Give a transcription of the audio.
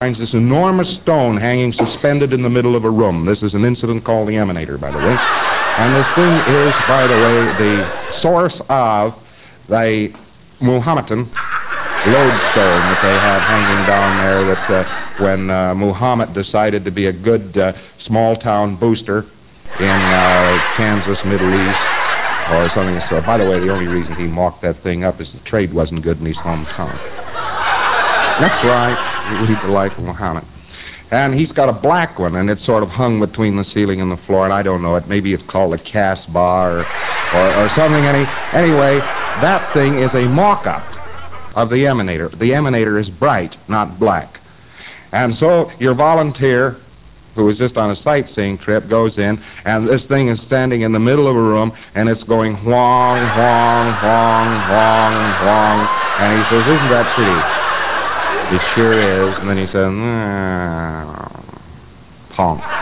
finds this enormous stone hanging suspended in the middle of a room. This is an incident called the Emanator, by the way. And this thing is, by the way, the source of the Mahometan lodestone that they have hanging down there, that when Muhammad decided to be a good small-town booster in Kansas, Middle East, or something. So, by the way, the only reason he mocked that thing up is the trade wasn't good in his hometown. That's right. Read the life of Muhammad. And he's got a black one, and it's sort of hung between the ceiling and the floor, and I don't know it. Maybe it's called a Casbah or something. Anyway, that thing is a mock-up of the Emanator. The Emanator is bright, not black. And so your volunteer, who is just on a sightseeing trip, goes in, and this thing is standing in the middle of a room, and it's going whong, whong, whong, whong, whong. And he says, "Isn't that pretty?" It sure is. And then he says, "Pong."